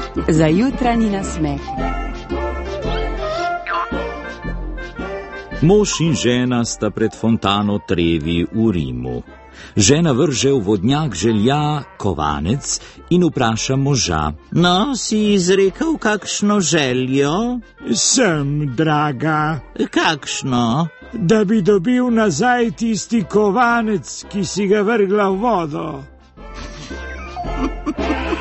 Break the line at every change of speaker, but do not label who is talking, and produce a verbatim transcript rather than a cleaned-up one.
Za jutranji nasmeh.
Mož in žena sta pred fontano Trevi v Rimu. Žena vrže v vodnjak želja kovanec in vpraša moža: No, si izrekel kakšno željo?
Sem, draga.
Kakšno?
Da bi dobil nazaj tisti kovanec, ki si ga vrgla v vodo.